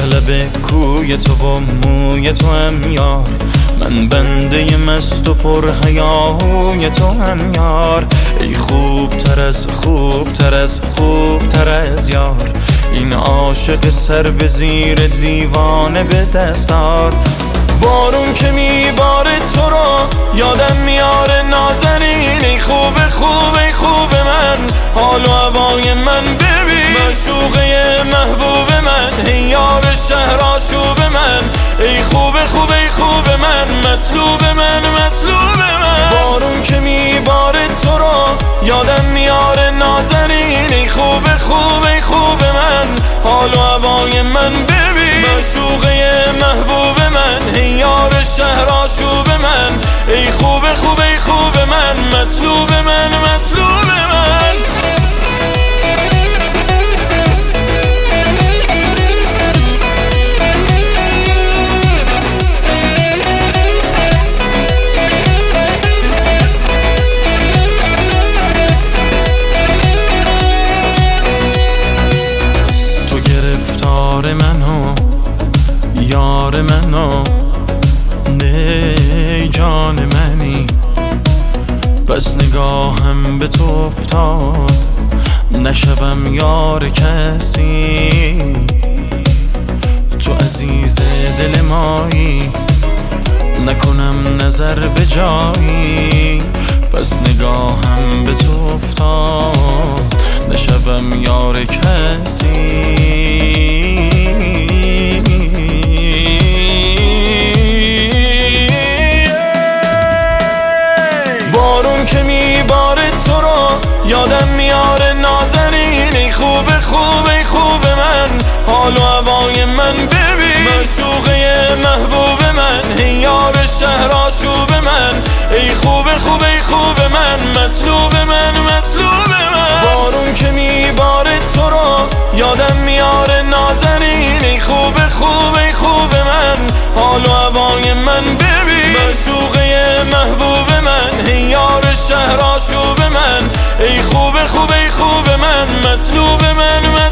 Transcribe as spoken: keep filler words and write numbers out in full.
لب کوی تو و موی تو هم یار، من بنده مست و پر حیاهوی تو هم یار. ای خوب تر از خوب تر از خوب تر از یار، این عاشق سر به زیر دیوانه به دستار. بارون که میباره تو رو یادم میاره نازنین، ای خوب خوب ای خوب من، حال و هوای من ببین، معشوقه محبوب من، ای یار شهر آشوب من، ای خوب خوب ای خوب من، مطلوب من مطلوب من. بارون که میباره تو رو یادم میاره نازنین، ای خوب خوب ای خوب من، حال و هوای من ببین، معشوقه محبوب من، ای یار شهر آشوب من، ای خوب خوب ای خوب من، مطلوب من مطلوب من. تو گرفتار منو یار منو، نه جان منی، بس نگاهم به تو افتاد نشوم یار کسی. تو عزیز دل مایی، نکنم نظر به جایی، بس نگاهم به تو افتاد نشوم یار کسی. که میباره تو رو یادم میاره نازنین، ای خوب خوب ای خوب من، حال و هوای من ببین، معشوقه محبوب من، ای یار شهر آشوب من، ای خوب خوب ای خوب من، مطلوب من مطلوب من. بارون که میباره تو رو یادم میاره نازنین، ای خوب خوب ای خوب من، حال و هوای من ببین، معشوقه محبوب من، ای یار شهر آشوب من، ای خوب خوب ای خوب من، مطلوب من من.